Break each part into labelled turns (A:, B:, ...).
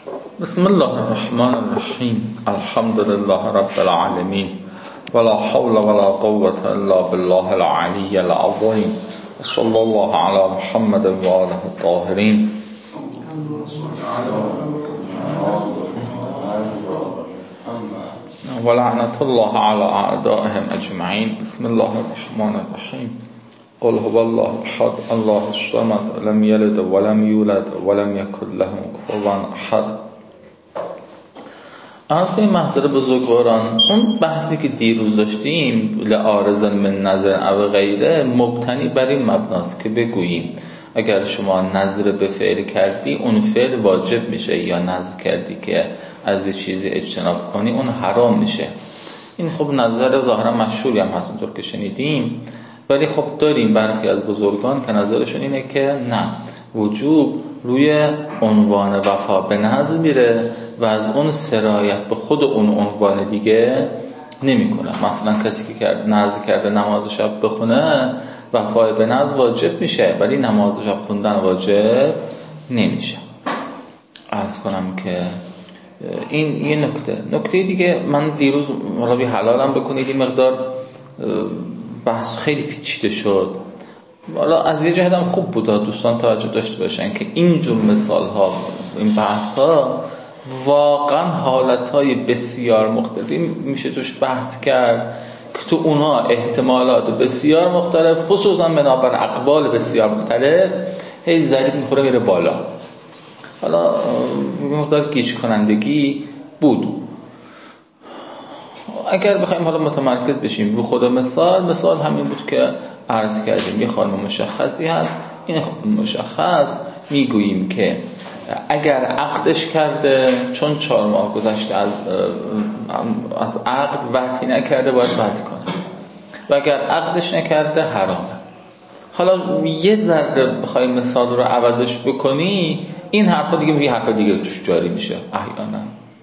A: بسم الله الرحمن الرحیم. الحمد لله رب العالمین ولا حول ولا قوة الا بالله العلی العظیم. صلی الله علی محمد و آله الطاهرین. ولعنة الله على اعدائهم اجمعین. بسم الله الرحمن الرحیم. قل هو الله احد الله الصمد لم یلد ولم یولد ولم یکن له کفوا احد. عرض کنیم محضر بزرگواران، اون بحثی که دیروز داشتیم لعارض من نظر او غیره مبتنی بر این مبناست که بگوییم اگر شما نظر به فعل کردی اون فعل واجب میشه، یا نظر کردی که از یه چیزی اجتناب کنی اون حرام میشه. این خب نظر ظاهرا مشهوری هم هست اونطور که شنیدیم، ولی خب داریم برخی از بزرگان که نظرشون اینه که نه، وجوب روی عنوان وفا به نظر میره و از اون سرایت به خود اون عنوان دیگه نمیکنه. مثلا کسی که نظر کرده نماز شب بخونه، وفای به نظر واجب میشه ولی نماز شب خوندن واجب نمیشه. عرض کنم که این یه نکته دیگه من دیروز حالا بی حلالم بکنید این مقدار بحث خیلی پیچیده شد. حالا از یه جهت هم خوب بود دوستان توجه داشته باشن که اینجور مثال ها، این بحث ها واقعا حالت های بسیار مختلفی میشه توش بحث کرد که تو اونها احتمالات بسیار مختلف، خصوصا بنابر اقوال بسیار مختلف، هی ضریب میخوره میره بالا. حالا مقدار گیج کنندگی بود. اگر بخوایم حالا متمرکز بشیم رو خود مثال همین بود که عرض کردیم. یه خانم مشخصی هست، این مشخص میگوییم که اگر عقدش کرده چون 4 ماه گذشته از عقد وطی نکرده باید وطی کنه، و اگر عقدش نکرده حرامه. حالا یه ذره بخوای مثال رو عوضش بکنی این حرفا دیگه میگه حرفا دیگه توش جاری میشه احیانا.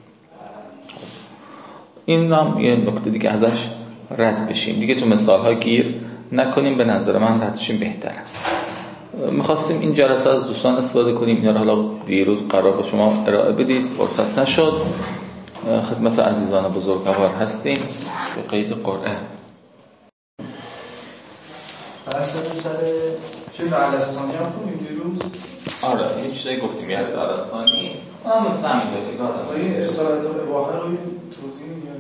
A: این هم یه نکته دیگه ازش رد بشیم دیگه، تو مثال ها گیر نکنیم. به نظر من ردشیم بهتره. میخواستیم این جلسه از دوستان استفاده کنیم، یا حالا دیروز قرار به شما ارائه بدید فرصت نشد. خدمت عزیزان بزرگوار هستیم به قید قرعه.
B: بحث سر چه دعالستانی هم کنیم دیروز؟
A: آره یه چیزایی گفتیم یه دعالستانی هم مثل همین داری
B: این رسالت الاباحه رو توضیح میگم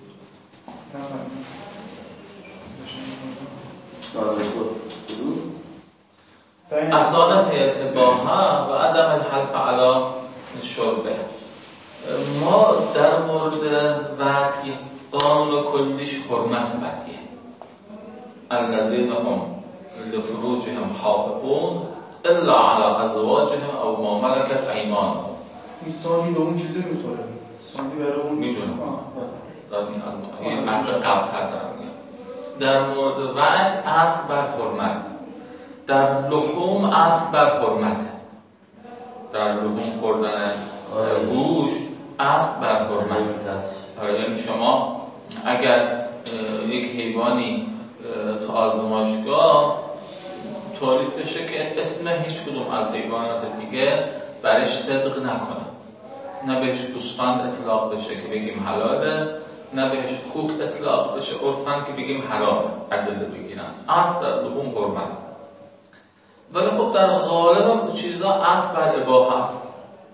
A: اصالت اباحه و عدم الحلف علی شربه. ما در مورد وطی قانون کلیش حرمت وطیه. الذین هم لفروجهم حافظون الا علی ازواجهم او ما ملکت ایمانهم.
B: این ثانی به اون چیزی میخوره، ثانی برای اون
A: میدونم این مطلب قبل‌تر دارم میگم. در مورد وعد اصل بر حرمت، در لحوم اصل بر حرمت، در لحوم خوردن گوشت اصل بر حرمت است. یعنی شما اگر یک حیوانی تو آزمایشگاه تولید بشه که اسم هیچ کدوم از حیوانات دیگه برش صدق نکنه، نه بهش گوسفند اطلاق بشه که بگیم حلاله، نه بهش خوک اطلاق بشه عرفاً که بگیم حرامه، ادله بگیرن، اصل در لحوم حرمت. ولی خب در غالب چیزا اصل بر اباحه است.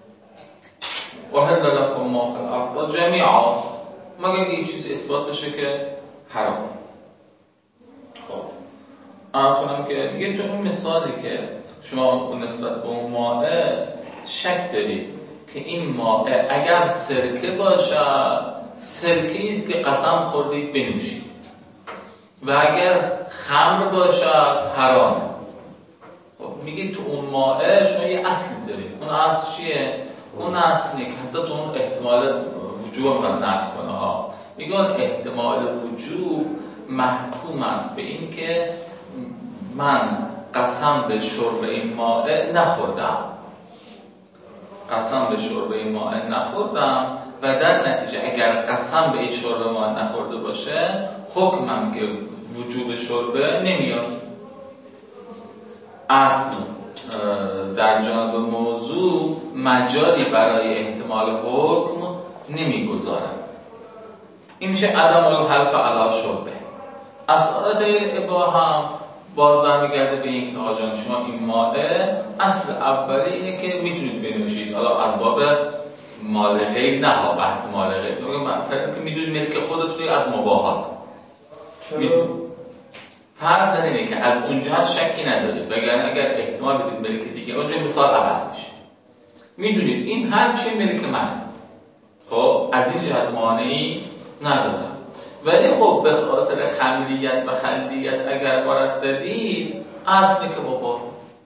A: وحل لکم ما فی الارض جمیعا، مگر یک چیز اثبات بشه که حرام. خب عرض کنم که میگه تو اون مثالی که شما نسبت به اون مائه شک دارید که این مائه اگر سرکه باشد سرکه‌ای است که قسم خوردید بنوشید، و اگر خمر باشد حرامه. خب میگید تو اون مائه شما یه اصل دارید. اون اصل چیه؟ اون اصلی که حتی تو اون احتمال وجوب هم نفی کنه ها. میگن احتمال وجوب محکوم است به این که من قسم به شرب این مائه نخوردم، قسم به شرب این مائه نخوردم، و در نتیجه اگر قسم به این شرب مائه نخورده باشه حکمم که وجوب شربه نمیاد. اصل در جانب موضوع مجالی برای احتمال حکم نمیگذارد. این میشه عدم الحلف علی شبهه. اصالت الاباحه هم باز برمیگرده به این که آقا جان شما این ماده اصل اولی اینه که میتونید بنوشید، حالا از باب مال غیر نه ها، بحث مال غیر فرض که میدونید ملک خودتون از مباحات فرض در اینه که از اونجا شکی ندارید، وگرنه اگر احتمال بدید ملک دیگه اونجا مثال عوض میشه. میدونید این هر چی ملک من، خب از این جهت مانعی ندارم، ولی خب به خاطر خملیت و خلدیت اگر وارد دادید اصلی که بابا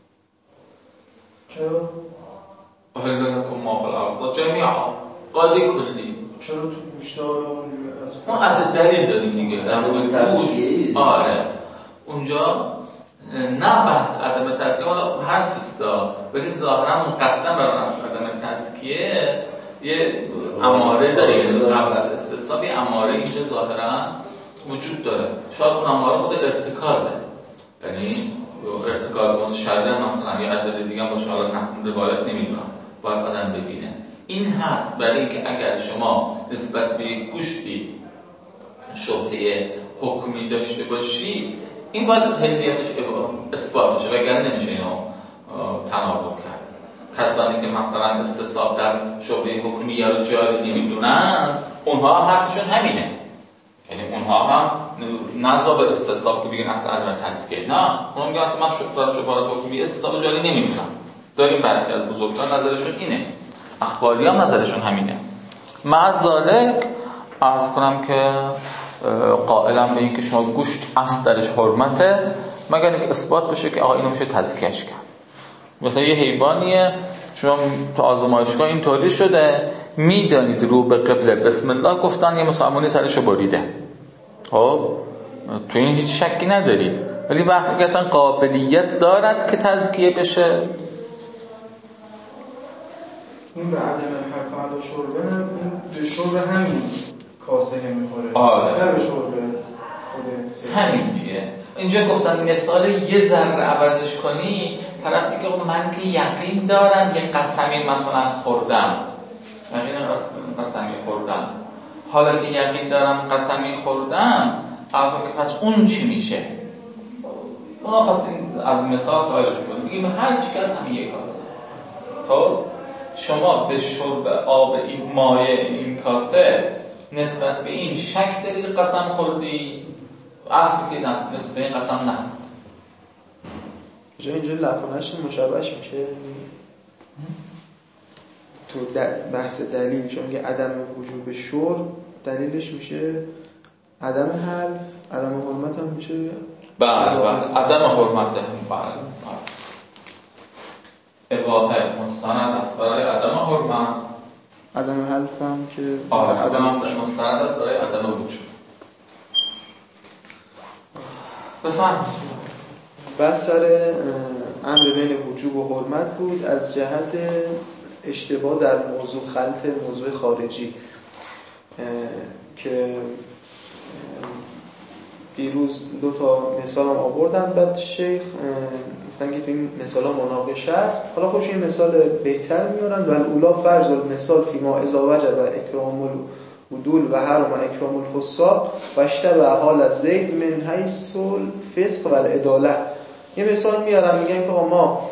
B: چرا؟
A: احللکم ما فی الارض جمیعا قاضی کلی.
B: چرا تو گوشتار اونجوری از
A: ما عدد دلیل داریم دیگه در مورد تسکیه. آره اونجا نه بحث عدم تسکیه حالا حرف استا، ولی ظاهرا مقدم بر اون عدم تسکیه یه اماره داره، قبل از استصحاب یه اماره اینجا ظاهرا وجود داره. شاید اون اماره خود ارتکازه، یعنی ارتکاز متشرع مثلا یه عدد دیگه باشه، حالا نحن روایت نمیدونم، باید آدم ببینه. این هست برای اینکه اگر شما نسبت به گوشتی شبهه حکمی داشته باشی، این باید حلیتش اثبات بشه، وگرنه نمیشه اینو تناقض کرد. کسانی که مثلا استصحاب در شبهه حکمی یا جاری نمیدونن، اونها حرفشون همینه، یعنی اونها هم نظر به استصحاب که بگن اصلا عدم تسکیه، نه اونها میگن اصلا من شبهات حکمی استصحاب جاری نمیدونم. داریم برخی از بزرگان نظرشون اینه، اخباری هم نظرشون همینه. مع ذالک عرض کنم که قائلم به این که شما گوشت اصل درش حرمته، مگر اینکه اثبات بشه که آقا اینو میشه تزکیهش کرد. مثلا یه حیوانیه شما تو آزمایشگاه این تولید شده، میدانید رو به قبله بسم الله گفتن یه مسلمانی سرشو بریده، خب تو این هیچ شکی ندارید، ولی بحث اینکه اصلا قابلیت دارد که تزکیه بشه.
B: این به عدم حرف علا شربه، این به شربه همین کاسه میخوره.
A: آره.
B: نه به شربه خود
A: همین دیگه. اینجا گفتن مثال یه ذره عوضش کنی، طرف میگه من که یقین دارم یه قسمی مثلا خوردم، قسمی خوردم، حالا که یقین دارم قسمی خوردم، پس اون چی میشه؟ اونا خواستیم از مثال قایلش کنیم، میگیم هر چی که هم یه کاسه است. خب شما به شرب آب این مایع این کاسه نسبت به این شک دارید قسم خوردی، اصلی که نسبت به این قسم نخورد.
C: اینجا لفظش مشابهش میشه تو بحث دلیل، چون میگه عدم وجوب شرب دلیلش میشه عدم حلف، عدم حرمت هم میشه.
A: بله عدم حرمت بحث اباحه مستند است برای عدم حرمت،
C: عدم حلف هم که
A: عدم مستند است برای عدم وجوب. بفرمایید.
C: بحث سر امر بین وجوب و حرمت بود از جهت اشتباه در موضوع خلط موضوع خارجی که دیروز دو تا مثال هم آوردن، بعد شیخ گفتن که تو این مثال ها مناقشه است. حالا خوش این مثال بهتر میارن و الاولا فرض المثال فیما اذا وجب اکرام الودول و حرم اکرام الفساق و اشتبه حال از زید من حیث الفسق و العداله. یه مثال میارن میگن که ما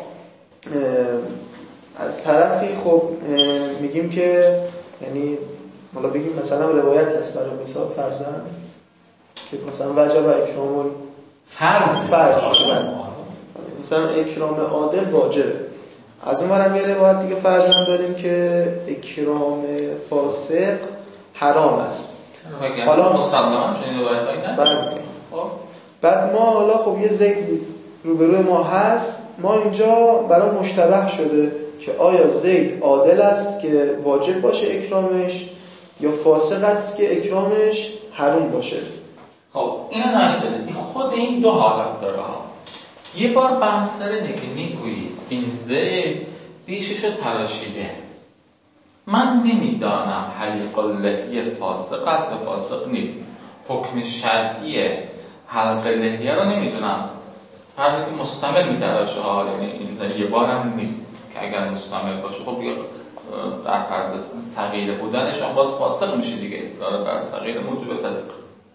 C: از طرفی خب میگیم که یعنی حالا بگیم مثلا روایت هست برای مثال فرضاً که مثلا وجب اکرام فرض مثلا اکرام عادل واجبه. از اون برم یه روایت دیگه فرضاً داریم که اکرام فاسق حرام است.
A: حالا مسلمان چنین روایتایی نه.
C: بعد ما حالا خب یه زید روبروی ما هست، ما اینجا برای مشتبه شده که آیا زید عادل است که واجب باشه اکرامش یا فاسق است که اکرامش حرام باشه.
A: خب اینو نمیدونید، خود این دو حالت داره ها. یه بار بحث سر اینه که میگویی این زید ریششو تراشیده، من نمیدانم حلیق اللحیه فاسق است و فاسق نیست، حکم شرعی حلق لحیه رو نمیدونم، فرض که مستمر میتراشه ها، یعنی این یه بار هم نیست، که اگر مستعمل باشه خب دیگه در فرض صغیر بودنش هم باز فاسق میشه دیگه، اصرار بر صغیر موجب فسق.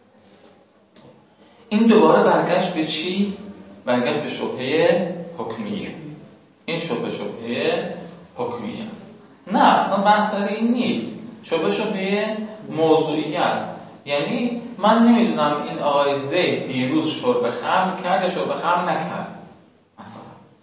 A: این دوباره برگشت به چی؟ برگشت به شبهه حکمیه. این شبهه حکمیه است. نه اصلا بحث سر این نیست. شبهه موضوعی است. یعنی من نمیدونم این آقای زید دیروز شرب خمر کرد یا شرب خمر نکرد مثلا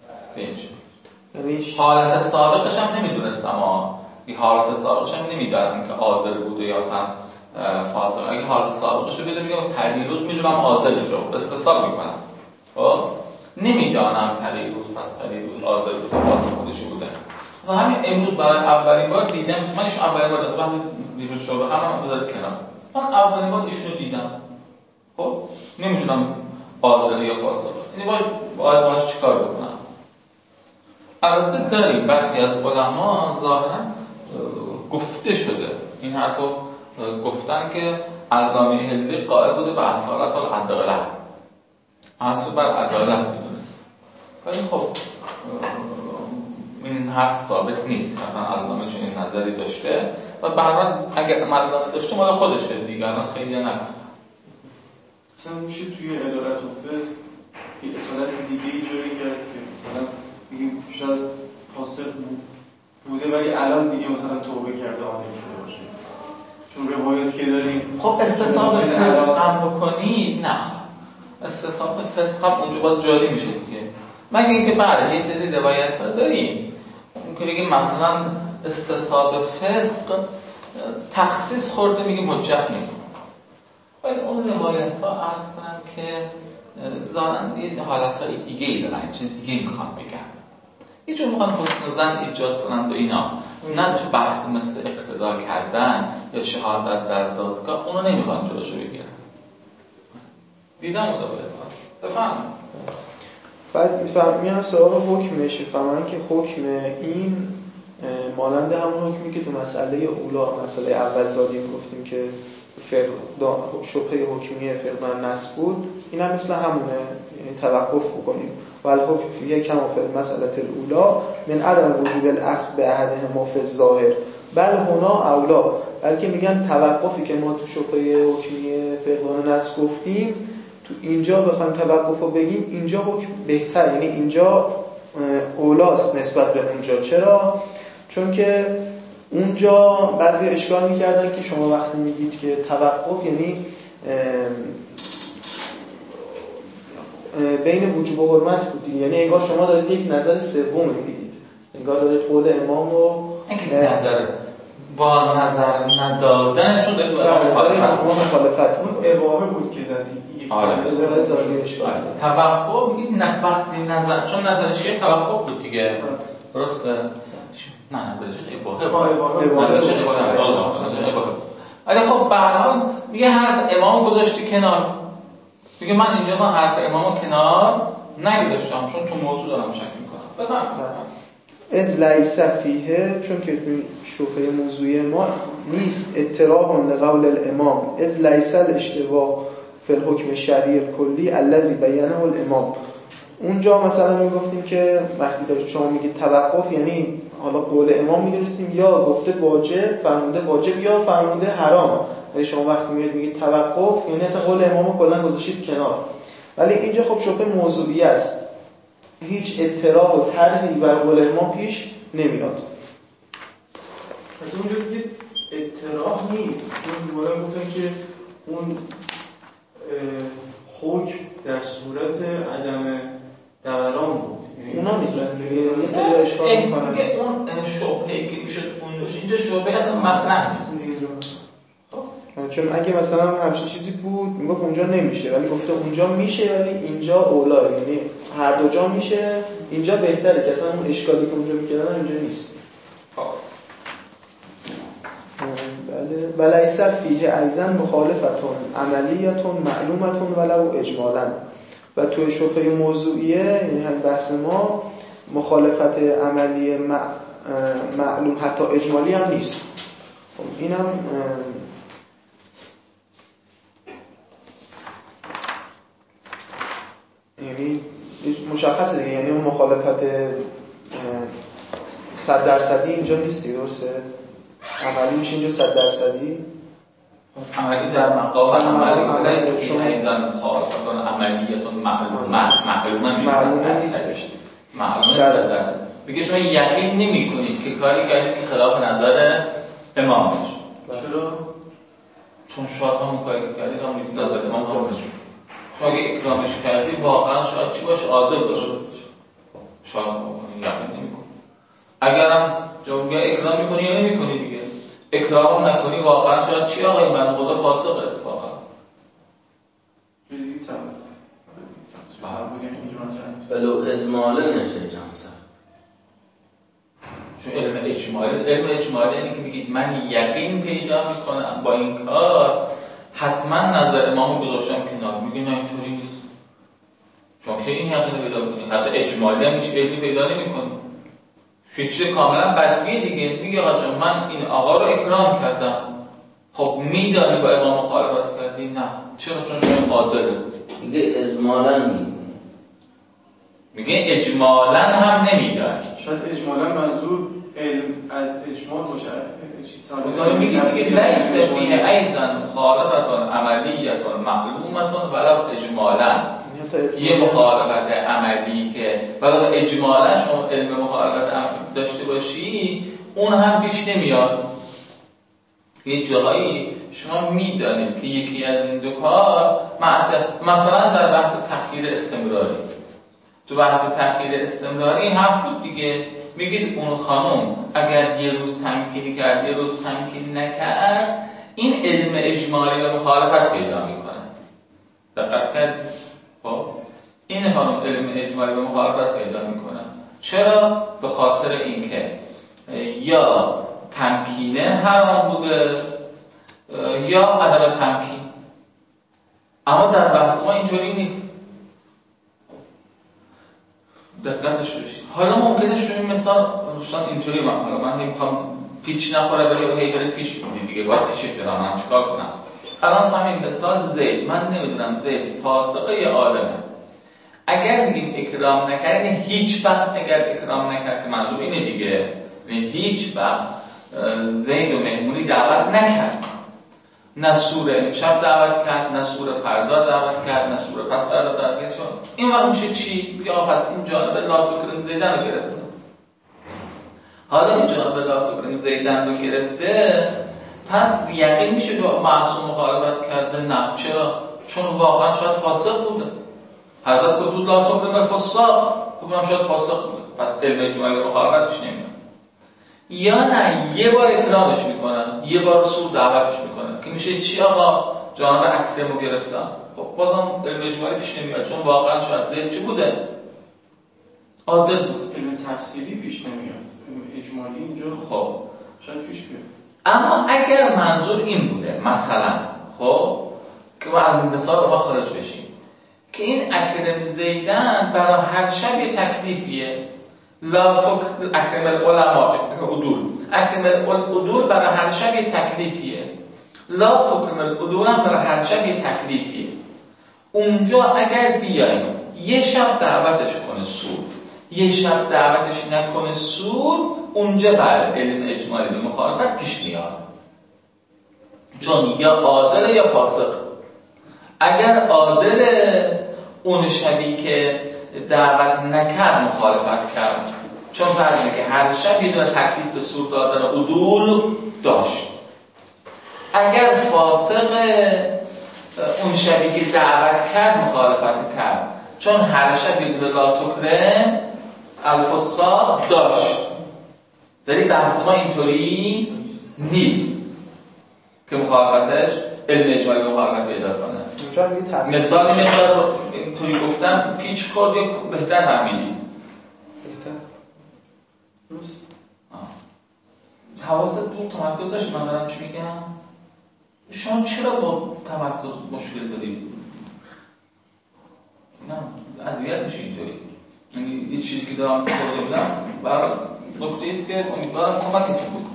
A: بهش حالت سابقش هم نمیدونستم این حالت سابقش هم نمیدارم که عادل بوده یا مثلا فاسق. اگه حالت سابقش رو بدونم میگم پریروز میدونم عادل رو استثاب میکنم، خب نمیدانم پریروز عادل بوده فاسق خودش بوده. مثلا همین امروز برای اولین بار دیدم، من ایشون اولین بار دیدم وقتی دیروز شرب خمر بذارید کنار، من اولین بار ایشونو دیدم، خب نمیدونم عادل یا فاسق. یعنی باید چیکار بکنم؟ البته داریم برخی از علما ظاهرا گفته شده این حرفو گفتن که علامه هندی قائل بوده به اصالت العداله، اصل بر عدالت میدونست، ولی خب این حرف ثابت نیست. مثلا علامه چون این نظری داشته و به هر حال اگر علامه داشته مال خودشه، دیگران خیلی نگفتن.
B: مثلا میشه توی عدالت و فسق یه اصالت دیگه ایجاری کرد که مثلا بگیم شاید فاسق بوده ولی الان دیگه مثلا توبه کرده عادل شده باشه، چون روایت که داریم.
A: خب استصحاب فسق هم بکنید، نه استصحاب فسق هم اونجا باز جاری میشه دیگه، مگه اینکه بله یه سری روایت ها داریم که بگیم مثلا استصحاب فسق تخصیص خورده میگیم حجت نیست، ولی اون روایت ها عرض کنم که دارن یه حالت های دیگه ای دارن، چیز دیگه میخوام بگم، یه جور میخوان حسن ظن ایجاد کنند و اینا، نه تو بحث مثل اقتدا کردن یا شهادت در دادگاه اونو نمیخوان جلوشو بگیرن. دیدم اون روایت ها بفهم.
C: بعد میان سراغ حکمش، فهمن که حکم این مانند همون حکمی که تو مسئله اولا، مسئله اول دادیم، گفتیم که شبهه حکمیه فقدان نص بود، این هم مثل همونه، یعنی توقف بکنیم والحکم فیه کما فی المسئله الاولا من عدم وجوب الاخذ به احدهما فی الظاهر بل هنا اولا، بلکه میگن توقفی که ما تو شبهه حکمیه فقدان نص گفتیم تو اینجا بخوایم توقف رو بگیم اینجا حکم بهتر، یعنی اینجا اولاست نسبت به اونجا. چرا؟ چون که اونجا بعضی اشکال میکردن که شما وقتی میگید که توقف یعنی بین وجوب و حرمت بودید، یعنی انگار شما دارید یک نظر سوم میدید، انگار دارید قول امام رو
A: نظر با نظر ندادن، چون دارید
C: مخالفت
B: اون اباحه بود که دادید.
A: آره توقف میگید نه وقتی نظر، چون نظر شیخ توقف بود دیگه، درسته؟ نه نظر شیخ اباحه نظر شیخ اباحه. ولی خب به هر حال میگه حرف امام گذاشتی کنار، میگه من اینجا حرف امامو کنار نگذاشتم چون تو موضوع دارم شک میکنم. بفهم.
C: از لیس فیه، چون که شبهه موضوعی ما نیست اطراح لقول الامام، از لیس الاشتباه فی الحکم الشرعی الکلی الذی بیانه الامام. اونجا مثلا میگفتیم که وقتی دارید شما میگید توقف یعنی حالا قول امام میدونستیم یا گفته واجب فرموده واجب یا فرموده حرام، ولی شما وقتی میگید توقف یعنی اصلا قول امامو کلا گذاشتید کنار. ولی اینجا خب شبهه موضوعی است، هیچ اطراح و طرحی بر قول امام پیش نمیاد.
B: حتی اونجا دیگه اطراح نیست، چون دوباره گفتن که اون حکم در صورت عدم دوران بود،
C: اونا میگن یه سری اشکال میکنن
A: اون شبهه‌ای که میشد اون باشه، اینجا شبهه اصلا مطرح نیست.
C: چون اگه مثلا همچین چیزی بود میگفت اونجا نمیشه، ولی گفته اونجا میشه ولی اینجا اولا، یعنی هر دو جا میشه، اینجا بهتره که اصلا اون اشکالی که اونجا میکردن اینجا نیست. بله. ولیس فیه ایضا مخالفتون عملیتون معلومتون ولو اجمالا. و توی شبهه موضوعیه یعنی هم بحث ما مخالفت عملی معلوم حتی اجمالی هم نیست. خب اینم یعنی مشخصه دیگه، یعنی اون مخالفت 100% اینجا نیستی، درسته؟ عملی میشه اینجا 100%.
A: عملی در مقام عملی نیست که ایزن خالصتون عملیتون معلومه نیست. معلومه در بگه شما یقین نمی کنید که کاری کردید که خلاف نظر امام باشه.
B: چرا؟
A: چون شاید همون کاری کردید هم میگید نظر امام باشه. شما اگه اکرامش کردی واقعا شاید چی باشه؟ عادل باشه. شاید یقین نمی کنید. اگرم جمعه اکرام میکنی یا نمی کنی دیگه اکرام نکنی واقعا شاید چی آقای من خدا فاسق اتفاقا
B: چیزی
D: بلو اجماله نشه جانسا
A: چون علم اجمالی اینه که بگید من یقین پیدا میکنم با این کار حتما نظر امامو گذاشتم کنار میگه نه اینطوری نیست چون که این یقین پیدا میکنی حتی اجمالی هم هیچ علمی پیدا نمیکنی فکر کاملا بدویه دیگه میگه آقا جان من این آقا رو اکرام کردم خب میدانی با امام مخالفت کردی نه چرا چون شما عادله
D: میگه اجمالا
A: میگه اجمالا هم نمیدانی
B: شاید اجمالا منظور علم از اجمال باشه
A: میگه لیس فیه ایضا مخالفتون عملیتون معلومتون ولو اجمالا یه مخالفت عملی که ولو اجمالا شما علم مخالفت داشته باشی اون هم پیش نمیاد یه جایی شما میدانید که یکی از این دو کار مثلا در بحث تأخیر استمراری تو بحث تأخیر استمراری هم بود دیگه میگید اون خانم اگر یه روز تمکینی کرد یه روز تمکین نکرد این علم اجمالی و مخالفت پیدا میکنه دقت کرد خب این خانم علم اجمالی و مخالفت پیدا میکنه چرا؟ به خاطر اینکه یا تمکینه حرام بوده یا عدم تمکین اما در بحث ما اینطوری نیست دقتش بشید حالا ممکنه شما این مثال روشان اینطوری من نمیخوام پیچ نخوره ولی هی داره پیچ می‌کنه دیگه باید پیچش بدم من چیکار کنم الان همین مثال زید من نمیدونم زید فاسقه یا عالمه اگر میگیم اکرام نکرد یعنی هیچ وقت اگر اکرام نکرد که منظور اینه دیگه یعنی هیچ وقت زید و مهمونی دعوت نکرد نه سور امشب دعوت کرد نه سور فردا دعوت کرد نه سور پس فردا دعوت کرد این وقت میشه چی؟ بگه پس این جانب لا تکرم زیدن رو گرفته حالا این جانب لا تکرم زیدن رو گرفته پس یقین میشه که معصوم مخالفت کرده نه چرا؟ چون واقعا شاید فاسق بوده حضرت گفت لا تکرم الفساق خب هم شاید فاسق بوده پس علم اجمالی مخالفت پیش نمیاد یا نه یه بار اکرامش میکنن یه بار سور دعوتش میکنن که میشه چی آقا جانب اکرمو گرفتم خب بازم علم اجمالی پیش نمیاد چون واقعا شاید زید چی بوده عادل بود
B: علم تفسیری پیش نمیاد علم اجمالی اینجا
C: خب
B: شاید پیش بیاد
A: اما اگر منظور این بوده مثلا خب که ما از مثال ما خارج بشیم که این اکرم زیدن برای هر شب یه تکلیفیه لا اکرم العلماء اکرم العدول برای هر شب یه تکلیفیه لا تکرم العدول هم برای هر شب یه تکلیفیه اونجا اگر بیایم یه شب دعوتش کنه سور یه شب دعوتش نکنه سور اونجا بر علم اجمالی به مخالفت پیش میاد چون یا عادل یا فاسق اگر عادل اون شبی که دعوت نکرد مخالفت کرد چون فرض که هر شب یه دونه تکلیف به سور دادن عدول داشت اگر فاسق اون شبی که دعوت کرد مخالفت کرد چون هر شب یه دونه لا تکرم الفساق داشت ولی بحث ما اینطوری نیست که مخالفتش علم اجمالی مخالفت پیدا کنه مثال مقدار اینطوری گفتم پیچ خورد یا بهتر فهمیدی
C: بهتر
B: درست
A: حواست بود تمرکز داشت من دارم چی میگم شما چرا با تمرکز مشکل دارید نه اذیت میشه اینطوری یعنی یه چیزی که دارم توضیح میدم برای نکته ایست که امیدوارم کمکتون بکنم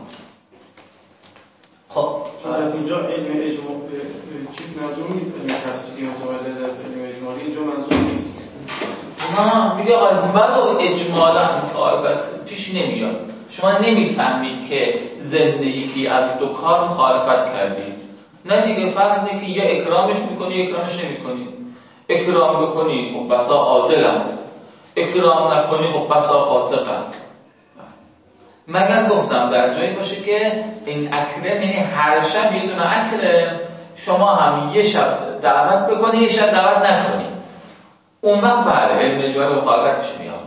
A: خب
B: چون از اینجا علم اجمالی چیز منظور نیست علم تفسیری متولد از علم اجمالی اینجا منظور نیست
A: نه میگه بعد اجمالا مخالفت پیش نمیاد شما نمیفهمید که ضمن یکی از دو کار مخالفت کردید. نه دیگه، فرق اینه که یا اکرامش میکنی یا اکرامش نمیکنی. اکرام بکنی خب بسا عادل است، اکرام نکنی خب بسا فاسق است. مگر گفتم در جایی باشه که این اکرم یعنی هر شب یه دونه اکرم، شما هم یه شب دعوت بکنی یه شب دعوت نکنی، اون وقت بله علم اجمالی مخالفت پیش میاد.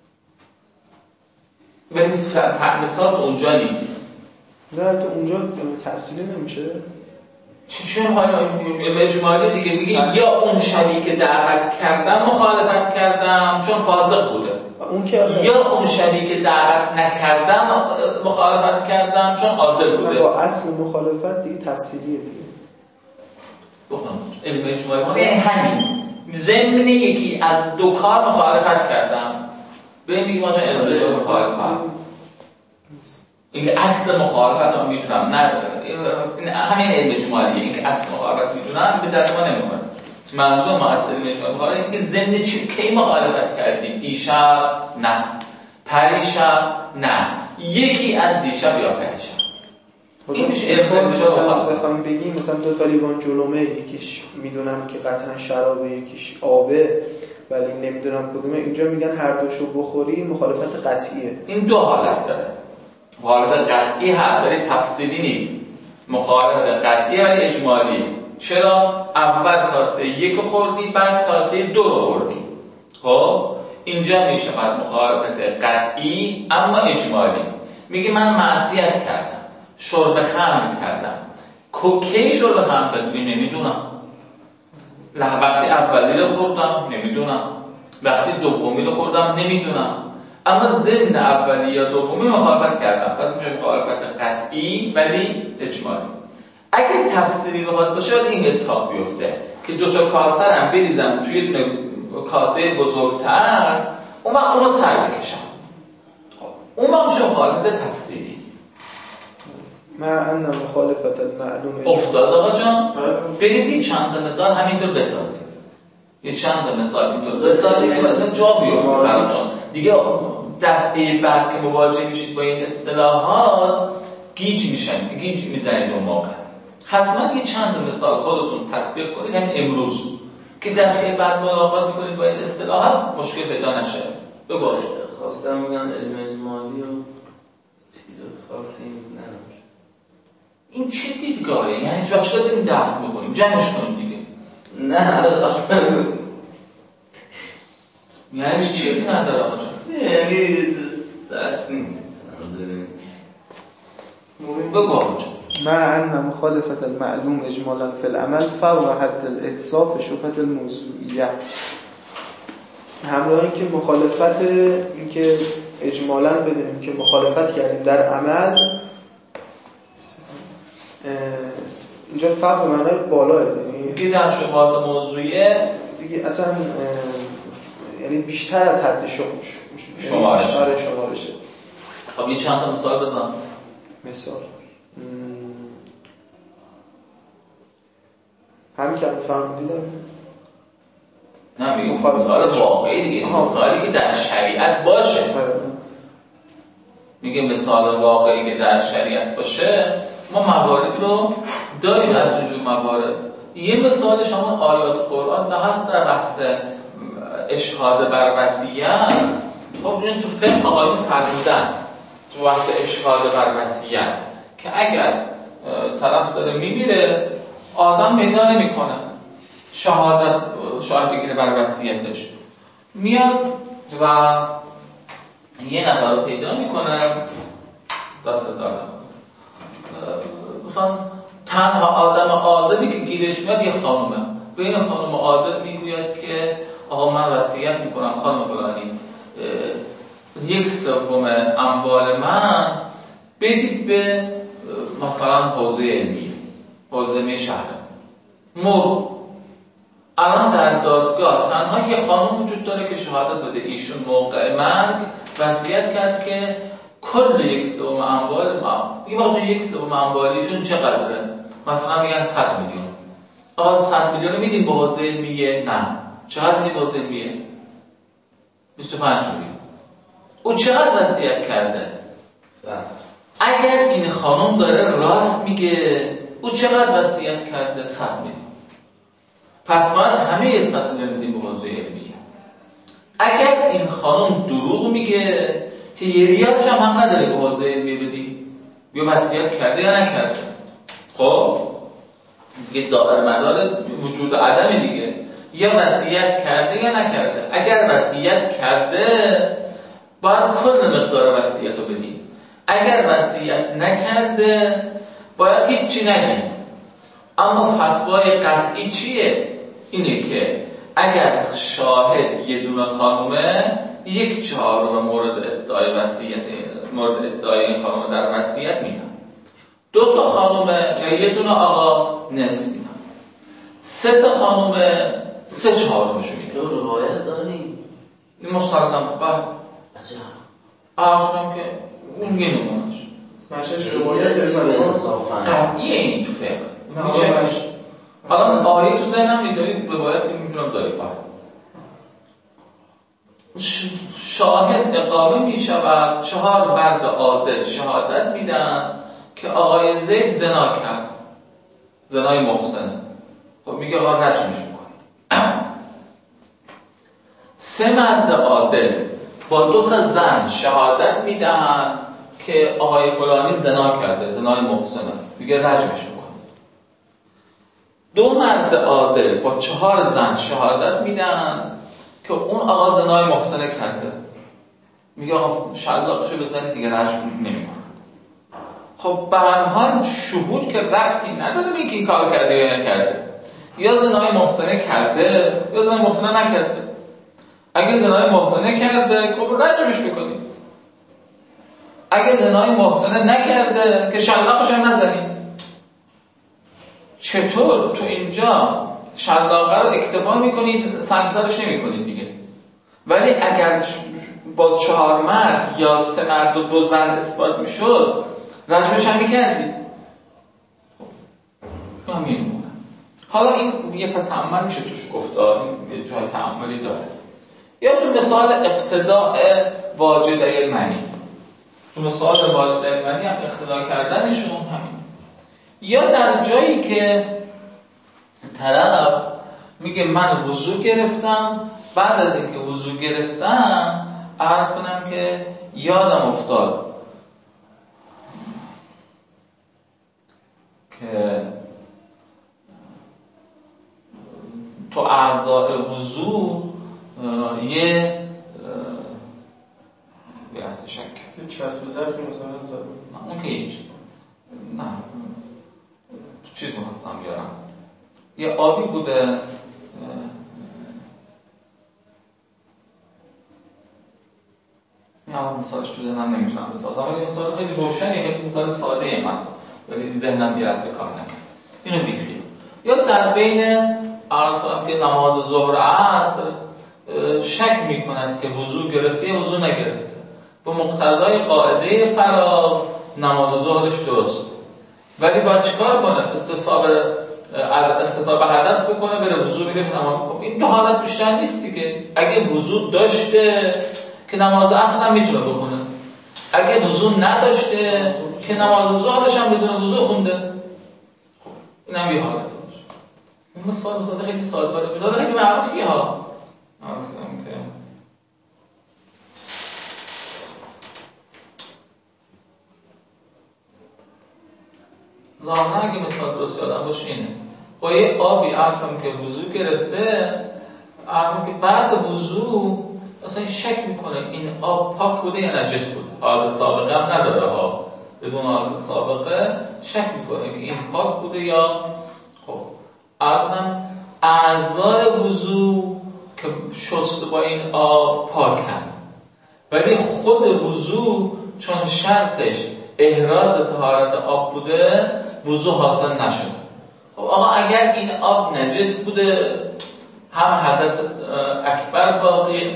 A: ولی مثال تو اونجا نیست.
C: نه تو اونجا تفصیلی نمیشه.
A: چون حالا اجمالی دیگه یا اون شبی که دعوت کردم مخالفت کردم چون فاسق بوده،
C: اون که
A: یا اون شبی که دعوت نکردم مخالفت کردم چون عادل بوده.
C: با اصل مخالفت دیگه تفصیلیه دیگه.
A: بخونم علم اجمالی یعنی همین ضمن یکی از دو کار مخالفت کردم به میگم آجا علم اجمالی مخالفت این که اصل مخالفت رو میدونم، نه همین علم اجمالیه. این که اصل مخالفت میدونم به درد ما نمیخوره. منظور ما از علم اجمالی مخالفت این که ضمن کی مخالفت کردی؟ دیشب نه، پریشب نه، یکی از دیشب یا پریشب. این میشه علم اجمالی.
C: بخوام بگیم مثلا دو تا لیوان جلومه، یکیش میدونم که قطعا شرابه یکیش آبه ولی نمیدونم کدومه، اینجا میگن هر دوشو بخوری مخالفت قطعیه.
A: این دو حالت داره. مخالفت قطعی هست ولی تفصیلی نیست. مخالفت قطعی ولی اجمالی. چرا؟ اول کاسه یک خوردی بعد کاسه دو رو خوردی. خب اینجا میشه مخالفت قطعی اما اجمالی. میگه من معصیت کردم، شرب خمر کردم. کی شرب خمر کردم؟ نمیدونم. وقتی اولی رو خوردم نمیدونم، وقتی دومی رو خوردم نمیدونم، اما ضمن اولی یا دومی مخالفت کردم. پس میشه مخالفت قطعی ولی اجمالی. اگه تفصیلی بخواد باشه این اتفاق بیفته که دوتا کاسه هم بریزم توی یه کاسه بزرگتر، اون وقت اون رو سر بکشم، اون وقت میشه مخالفت تفصیلی.
C: ان مخالفت المعلوم
A: افتاد آقا جان. برید یه چند مثال همینطور بسازید، یه چند مثال اینطور بسازید که جا بیفته براتون دیگه. دفعه بعد که مواجه میشید با این اصطلاحات گیج میزنید اون موقع. حتما یه چند مثال خودتون تطبیق کنید همین امروز که دفعه بعد ملاقات میکنید با این اصطلاحات مشکل پیدا نشه. بگو.
D: خواستم میگن علم اجمالی و چیز خاصی نداره.
A: این چه دیدگاهه؟ یعنی چرا داریم درس میخونیم؟ جمعش کنیم دیگه.
D: نه اصلا
A: یعنی چیزی نداره آقا جان.
D: یعنی سخت نیست.
A: بگو آقا جان.
C: ان مخالفت المعلوم اجمالا فی العمل فوق حد الاحصاف شبهة الموضوعیه. همراه این که مخالفت این که اجمالا بدونیم که مخالفت کردیم در عمل، اینجا فرق به معنای بالاه
A: دیگه در شبهات موضوعیه
C: دیگه اصلا یعنی بیشتر از حد شمارشه.
A: خب یه چند تا مثال بزن.
C: مثال همین که فرمودی دارم.
A: نه میگم مثال واقعی دیگه، مثالی که در شریعت باشه. میگه مثال واقعی که در شریعت باشه. ما مواردی رو داریم از اینجور موارد. یه مثالش همون آیات قرآن نه هست در بحث اشهاد بر وصیت. خب ببینید تو فقه آقایون فرمودن تو بحث اشهاد بر وصیت که اگر طرف داره میمیره آدم پیدا نمیکنه شاهد بگیره بر وصیتش، میاد و یه نفر رو پیدا میکنه دست دارم مثلا تنها آدم عادلی که گیرش میاد یه خانومه. به این خانوم عادل میگوید که آقا من وصیت میکنم خانم فلانی 1/3 اموال من بدید به مثلا حوزه علمی شهر. الان در دادگاه تنها یه خانوم وجود داره که شهادت بده ایشون موقع مرگ وصیت کرد که کل 1/3 اموال ما. این وقت 1/3 اموالیشون چقدره؟ مثلا میگن 100 میلیون. آقا 100 میلیون میدیم به حوزه علمیه؟ نه. چقدر میدیم به حوزه علمیه؟ 25 میلیون. او چقدر وصیت کرده؟ اگر این خانم داره راست میگه، او چقدر وصیت کرده؟ 100 میلیون. پس باید همه 100 میلیون بدیم به حوزه علمیه. اگر این خانم دروغ میگه که یه ریالش هم حق نداره به حوزه علمیه بدی، یا وصیت کرده یا نکرده. خب دیگه دائر مدار وجود عدم دیگه، یا وصیت کرده یا نکرده. اگر وصیت کرده باید کل مقدار وصیت رو بدیم. اگر وصیت نکرده باید هیچی نگیم. اما فتوای قطعی چیه؟ اینه که اگر شاهد یه دونه خانومه، 1/4 مورد ادعای وصیت، مورد ادعای این خانومه در وصیت میدن. 2 تا خانومه یا یه دونه آقا نصف میدن. 3 تا خانومه 3/4 میدن.
D: تو روایت داری؟
A: این مسلم بعد عرضم که اون یه نمونش
C: مشهش روایت
A: قطعیه این تو فقه میشه. حالا آیه تو ذهنم میذارید روایت که میتونم دارید شاهد اقامه میشود، 4 مرد عادل شهادت میدن که آقای زید زنا کرد، زنای محسن. خب میگه آقا رجمش میکنید. 3 مرد عادل با 2 تا زن شهادت میدن که آقای فلانی زنا کرده، زنای محسنه، میگه رجمش میکنید. 2 مرد عادل با 4 زن شهادت میدن که اون آقا زنای محسنه کرده، میگه آقا شلاقشو بزنید دیگه رجم نمیکنه. خب به هر حال شهود که ربطی نداره میگه این کار کرده یا نکرده، یا زنای محسنه کرده یا زنای محسنه نکرده. اگه زنای محسنه کرده خب رجمش میکنید. اگه زنای محسنه نکرده که شلاقش هم نزنید. چطور تو اینجا شلاقه رو اکتفا میکنید، سنگسارش نمیکنید دیگه، ولی اگر با 4 مرد یا 3 مرد و 2 زن اثبات میشد رجمش هم میکردید. خب همین. حالا این یه تأمل میشه توش گفتار، یه جای تأملی داره. یا تو مثال اقتداء واجده المنی، تو مثال واجده المنی هم اقتداء کردنشون همین. یا در جایی که طرف میگه من وضو گرفتم، بعد از اینکه وضو گرفتم عرض کنم که یادم افتاد که تو اعضاء وضو یه لحظه شک
B: یه چسب ظرفی مثلا زده،
A: اون که هیچ نه چیز می‌خواستم بیارم، یه آبی بوده یا مثالش تو ذهنم نمیتونم بسازم، ولی مثال خیلی روشنی، خیلی مثال ساده ای مثلا، ولی ذهنم یه لحظه کار نکرد. اینو بیخیال. یا در بین عرض کنم که نماز ظهر عصر شک میکند که وضو گرفته یا وضو نگرفته، به مقتضای قاعده فراغ نماز ظهرش درست، ولی باید چیکار کنه؟ استصحاب حدث بکنه، بره وضو بگیره تمام. خب این 2 حالت بیشتر نیست دیگه. اگه وضو داشته که نماز عصر هم میتونه بخونه، اگه وضو نداشته که نماز ظهرش هم بدون وضو خونده. خب این هم یه حالت باشه. این مثال خیلی ساده، مثال خیلی معروفیه ها. عرض کنم که ظاهرا اگه مثال درست یادم باشه اینه، با یه آبی عرضم که وضو گرفته، عرضم که بعد وضو اصلا شک میکنه این آب پاک بوده یا نجس بوده، حالت سابقه هم نداره ها، بدون حالت سابقه شک میکنه که این پاک بوده یا خب عرضم اعضای وضو که شست با این آب پاکن، ولی خود وضو چون شرطش احراز طهارت آب بوده وضو حاصل نشد. خب آقا اگر این آب نجس بوده، هم حدث اکبر باقیه،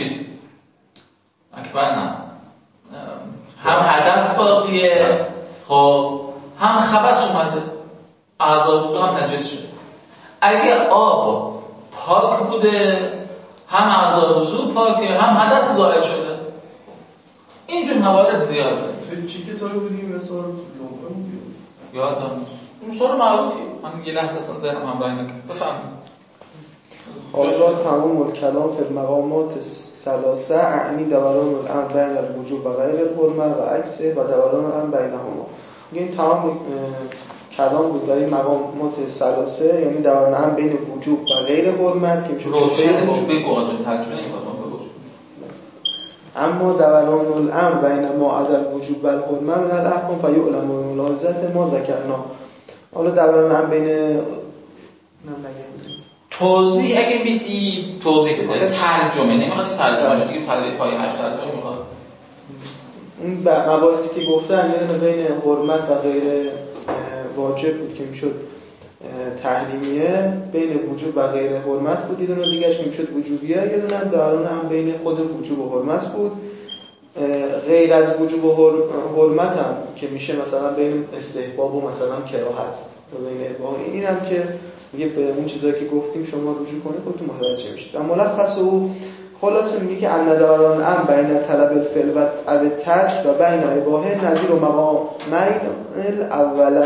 A: اکبر نه، هم حدث باقیه، خب هم خبث اومده، اعضا وضو هم نجس شده. اگر آب پاک بوده، هم اعضا وضو پاکه، هم حدث ظاهر شده. اینجور موارد زیاده.
B: تو چی کتابی بودیم مثلا لوحه بودیم
A: یادم اون سوال معروفی من یه لحظه اصلا ذهنم همراهی نکرد بفهمید
C: آزاد تمام الکلام فی المقامات ثلاثه اعنی دوران الامر بین الوجوب و غیر الحرمه و عکسه و دوران الامر بینهما. این تمام کلام بود در این مقامات ثلاثه، یعنی دوران الامر بین وجوب و غیر حرمت که میشه
A: روشن بگو آقا ترجمه نمی‌کنم بگو.
C: اما دوران الامر بین ما عدل وجوب و الحرمه من الاحکام فیعلم بملاحظه ما ذکرنا. حالا دوران الامر بین
A: توضیح اگه میدی توضیح بده، ترجمه نمیخواد ترجمه شد دیگه طلبه پای 8 ترجمه میخواد.
C: اون مباحثی که گفتن یعنی بین حرمت و غیر واجب بود که میشد تحریمیه، بین وجوب و غیر حرمت بود، یه دونه دیگه‌اش میشد وجوبیه، یه دونه هم دوران هم بین خود وجوب و حرمت بود. غیر از وجوب و حرمت هم که میشه مثلا بین استحباب و مثلا کراهت و بین اباحه، این هم که میگه به اون چیزایی که گفتیم شما رجوع کنید خودتون متوجه میشید. و ملخص او خلاصه میگه که ان دوران ام بین طلب الفعل و الترک و بین اباحه نظیر و مقامین الاولا.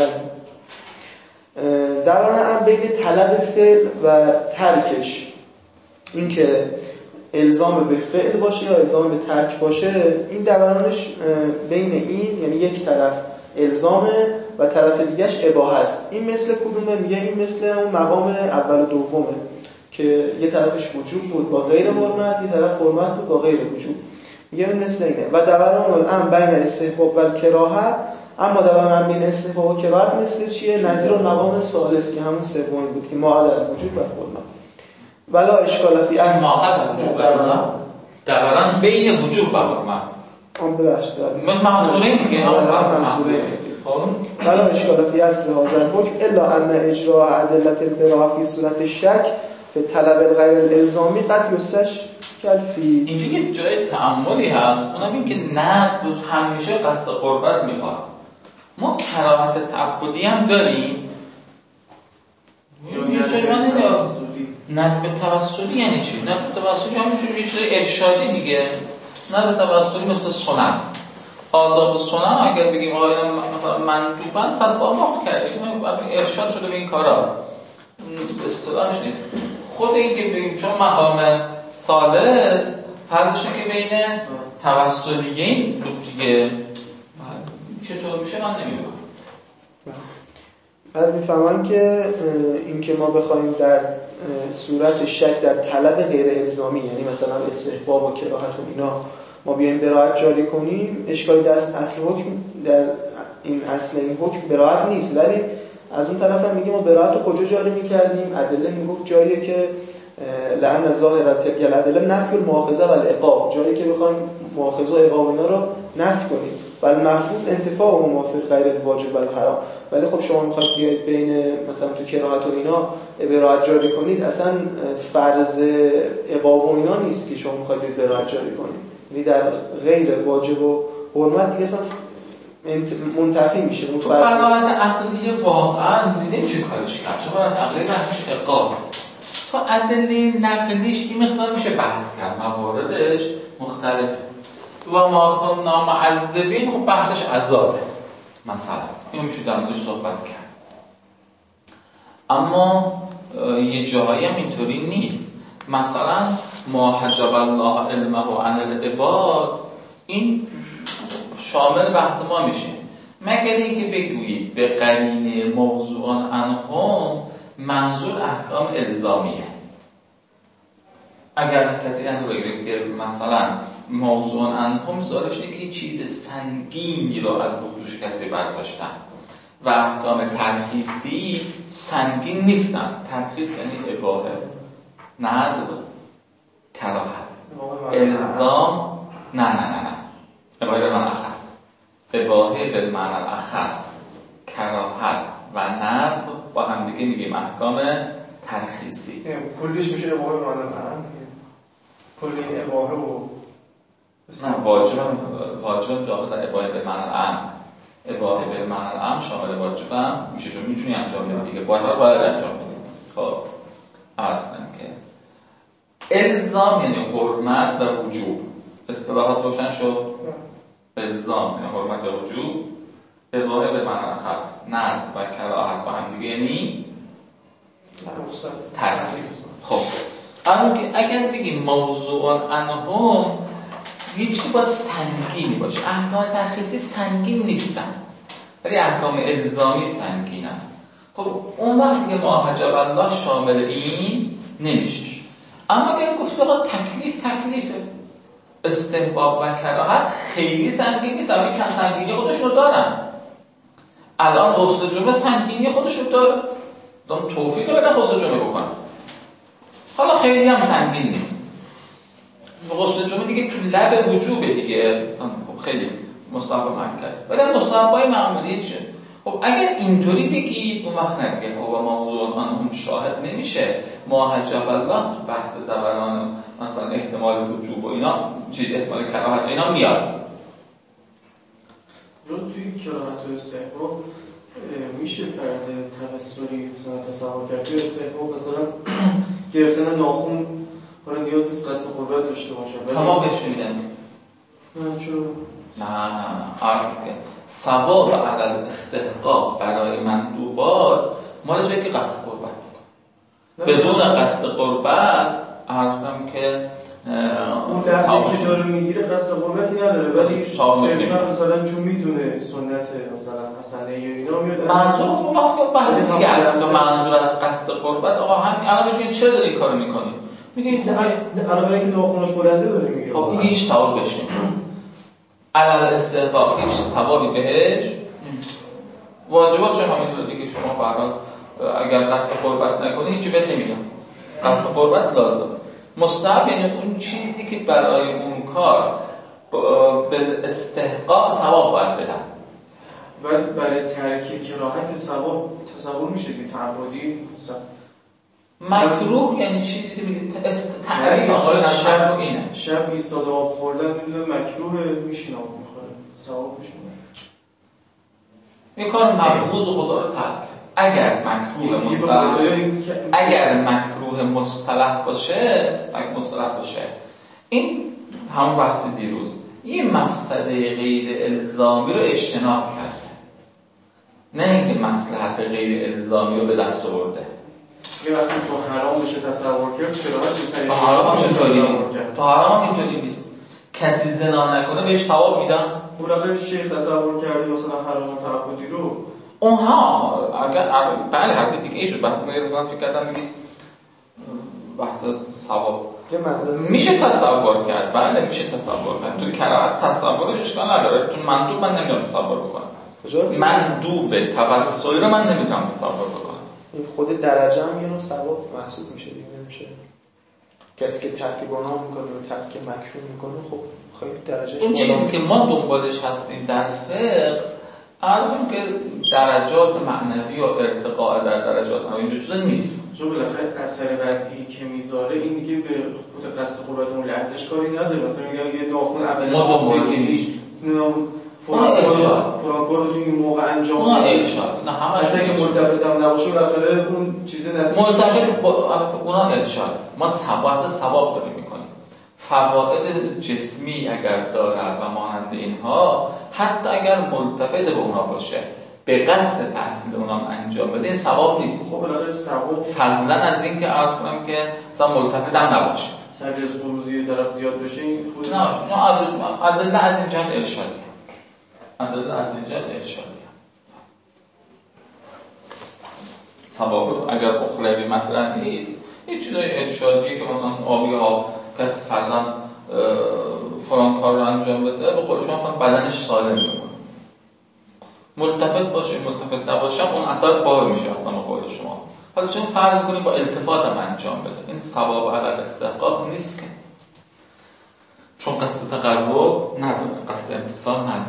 C: دوران ام بین طلب فعل و ترکش، این که الزام به فعل باشه یا الزام به ترک باشه، این دورانش بین این یعنی یک طرف الزامه و طرف دیگهش اباحه است. این مثل کدومه؟ میگه این مثل اون مقام اول و دومه که یه طرفش وجوب بود با غیر حرمت، یه طرف حرمت بود با غیر وجوب. میگه این مثل اینه. و دوران الامر بین استحباب و کراهه، اما دوران بین استحباب و کراهت مثل چیه؟ نظیر المقام ثالث که همون سومی بود که ما عدل وجوب و حرمت. ولا اشکال فی اصل
A: دوران بین وجوب و حرمت
C: اون ببخشید
A: من محصوله میگه
C: ولا اشکال فی اصل حاضر حکم الا ان اجراء ادلت البراءه فی صورت شک فی طلب الغیر الالزامی قد یستش فی.
A: اینجا یه جای تأملی هست، اونم این که نقد همیشه قصد قربت میخواد. ما کراهت تعبدی هم داریم ندب توسلی یعنی چی؟ ندب توسلی همینجور یه چیز ارشادی دیگه. ندب توسلی مثل سنن، آداب سنن اگر بگیم آیا مثلا مندوبن تسامح کردیم ارشاد شده به این کارا، اصطلاحش نیست. خود این که بگیم چون مقام ثالث فرقش که بین توسلیین بود دیگه، چطور میشه من نمیدونم.
C: بعد میفهمن که این که ما بخوایم در صورت شک در طلب غیر الزامی، یعنی مثلا استحباب و کراهت و اینا ما بیایم براءت جاری کنیم، اشکالی در اصل حکم در این اصل این حکم براءت نیست. ولی از اون طرف هم میگیم ما براءت رو کجا جاری میکردیم؟ ادله میگفت جاریه که لعن ظاهر تلک الادله نفی المؤاخذه و العقاب، جایی که بخوایم مؤاخذه و عقاب اینا رو نفی کنیم، ولی مفروض انتفاع و موافق غیر الواجب و الحرام. ولی خب شما میخواید بیاید بین مثلا تو کراهت و اینا براءت جاری کنید، اصلا فرض عقاب و اینا نیست که شما میخواید بیاید براءت جاری کنید، یعنی در غیر واجب و حرمت دیگه اصلا منتفی میشه.
A: تو براءت عقلی واقعا نمیشه کارش کرد، چون براءت عقلی بحثش عقاب، تو ادله نقلیش این مقدار میشه بحث کرد، مواردش مختلف. و ما کننا معذبین خب بحثش عذابه مثلا، این میشه در موردش صحبت کرد. اما یه جایی هم اینطوری نیست. مثلا ما حجب الله علمه عن العباد، این شامل بحث ما میشه، مگر اینکه بگویید به قرینه موضوعان عنهم منظور احکام الزامیه. اگر کسی هم بگید که مثلا موضوع عنهم سوالش اینه که یه چیز سنگینی رو از دوش کسی برداشتن و احکام ترخیصی سنگین نیستن. ترخیص یعنی اباحه، ندب، کراهت، الزام نه اباحه به معنی اخص، اباحه به معنی اخص، کراهت و ندب با هم دیگه میگیم احکام ترخیصی.
B: کلیش میشه اباحه به معنی اعم، کلی اباحه و
A: نه واجب داخل در اباحه به معنی اعم، اباحه به معنی اعم شامل واجب هم میشه، چون میتونی انجام بدی دیگه، باید انجام بدی. خب عرض کنم که الزام یعنی حرمت و وجوب، اصطلاحات روشن شد. الزام یعنی حرمت یا وجوب، اباحه به معنی خاص ندب و کراهت با هم دیگه یعنی ترخیص. خب الان که اگر بگیم موضوع عنهم هیچی باید سنگینی باشه. احکام ترخیصی سنگین نیستن ولی احکام الزامی سنگینن. خب اون وقت که ما حجب الله شامل این نمیشه. اما اگر گفت آقا تکلیفه استحباب و کراهت خیلی سنگین نیست، اما که سنگینی خودش رو دارن. الان غسل جمعه سنگینی خودش رو داره، دارم توفیق بدن غسل جمعه بکنن، حالا خیلی هم سنگین نیست. غسل جمعه دیگه تو لب وجوبه دیگه، خیلی مستحب مکد، ولی مستحبای معمولی چه؟ خب اگر اینطوری بگید اون وقت نگه خب موضوع آنهم شاهد نمیشه. ما حجب الله تو بحث دوران مثلا احتمال وجوب و اینا چیز احتمال کراهت و اینا میاد.
B: رو توی کراهت و استحباب میشه فرض تبصری مثلا تصور کرد. توی استحباب مثلا گرفتن ناخون حالا نیاز نیست قصد قربت داشته باشه.
A: ثوابش میدن.
B: نه چون
A: نه ثواب علی استحقاق برای مندوبات مال جایی که قصد قربت میکنه. بدون قصد قربت عرض کنم که
B: اون لحظه که داره میگیره قصد قربتی نداره، ولی صرفا مثلا چون میدونه سنت مثلا حسنه یا اینا میاد.
A: منظور اون وقت که بحث دیگه هست که منظور از قصد قربت آقا همین الان بهش میگه چرا داری این کارو میکنی؟ میگه خب
B: الان که ناخنش بلنده داره میگه
A: خب این هیچ ثواب بشه. علل استحقاق هیچ ثوابی بهش واجباتش هم همینطور دیگه. شما فرض اگر قصد قربت نکنی هیچی بهت نمیگم. قصد قربت لازم. مستحب یعنی اون چیزی که برای اون کار به استحقاق ثواب باید بدن.
B: ولی برای ترک کراهت که ثواب تصور میشه که تعبدی
A: مکروه یعنی چیزی که میگه تعریف آقای شب رو اینه.
B: شب ایستاده آب خوردن میدونه مکروه میشینه آب میخوره ثواب میشه.
A: این کار مبغوض خدا رو ترک. اگر مکروه مصطلح باشه این همون بحث دیروز یه مفسده غیر الزامی رو اجتناب کرده، نه اینکه مصلحت غیر الزامی رو به دست آورده.
B: یه وقتی تو حرام بشه تصور کرد
A: تو حرام هم اینطوری نیست. کسی زنا نکنه بهش ثواب میدن.
B: بالاخره شیخ تصور کرده مثلا حرام تعبدی رو
A: اونها اگر بله حرف دیگه ایشون بعد من فکر کردم میگی بحث ثواب میشه تصور کرد. بله میشه تصور کرد. تو کراهت تصورش اشکال نداره. تو مندوب من نمیتونم تصور بکنم. مندوب توسلی رو من نمیتونم تصور بکنم.
C: این خود درجه هم یه نوع ثواب محسوب میشه دیگه. نمیشه کسی که ترک گناه میکنه و ترک مکروه میکنه خب خیلی درجهش بالا.
A: اون چیزی که ما دنبالش هستیم در فقه عرضم که درجات معنوی و ارتقاء در درجات معنوی اینجور چیزا نیست.
B: چون بالاخره اثر وضعی که میذاره این دیگه به خود قصد قربت اون لحظهش کاری نداره. مثلا میگم یه ناخن اولی بگیری فرانکور رو توی این موقع انجام
A: اونا ارشاد نه همش
B: اگه ملتفت هم نباشه بالاخره اون چیز نصیب
A: ملتفت اونا ارشاد. ما ثواب داریم میکنیم. فواید جسمی اگر دارد و مانند اینها حتی اگر ملتفت به اونا باشه به قصد تحصیل اونا انجام بده این ثواب نیست.
B: خب بالاخره ثواب
A: فضلا از این که عرض کنم که مثلا ملتفت هم نباشه
B: سری از قروضی طرف زیاد بشه این خود
A: نه عدل از این جهت ارشادی. عدل از این جهت ارشادی ثواب اگر اخروی مطرح نیست یه چیزای ارشادیه که مثلا آبی ها کسی فرضاً فلان کار رو انجام بده به قول شما مثلا بدنش سالم میمونه. ملتفت باشه ملتفت نباشه اون اثر بار میشه اصلا به قول شما. حالا چون فرض می‌کنیم با التفات هم انجام بده این ثواب علی استحقاق نیست که چون قصد تقرب نداره قصد امتصال نداره.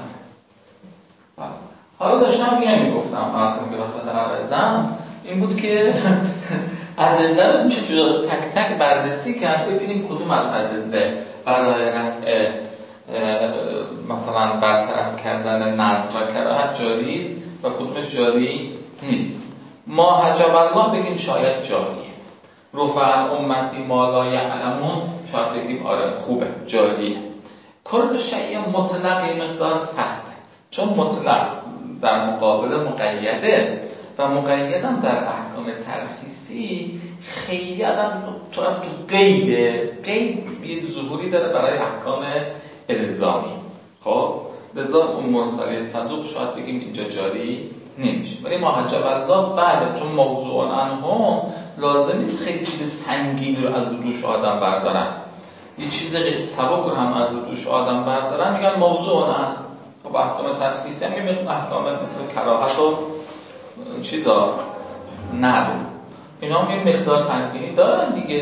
A: حالا داشتم اینو میگفتم اصلا که وسط عرضم این بود که ادله رو میشه تک تک بررسی کرد ببینیم کدوم از ادله برای رفع مثلا برطرف کردن ندب و کراهت جاری است و کدومش جاری نیست. ما حجب الله بگیم شاید جاریه. رفع امتی ما لا یعلمون شاید بگیم آره خوبه جاریه. کل شیء مطلق یه مقدار سخته، چون مطلق در مقابل مقیده و مقیدم در احکام ترخیصی خیلی آدم تو قید یه ظهوری داره برای احکام الزامی. خب لذا اون مرسله صدوق شاید بگیم اینجا جاری نمیشه، ولی ما حجب الله بله، چون موضوع عنهم لازم نیست خیلی چیز سنگین رو از دوش آدم بردارن، یه چیز سبک رو هم از دوش آدم بردارن میگن موضوع عنهم. خب احکام ترخیصی هم میگن احکام مثل کراهت و چیزا نداره، اینا هم یه مقدار سنگینی دارن دیگه.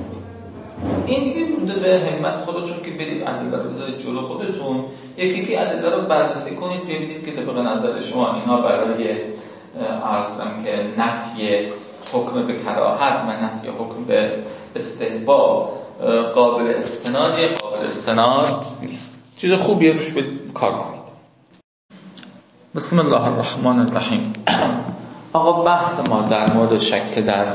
A: این دیگه بوده به همت خودتون که برید ادله رو بذارید جلو خودتون، یکی ادله رو بررسی کنید ببینید که طبق نظر شما اینا برای عرض کنم که نفی حکم به کراهت و نفی حکم به استحباب قابل استناد یا قابل استناد نیست. چیز خوبیه، روش کار کنید. بسم الله الرحمن الرحیم. آقا بحث ما در مورد شک در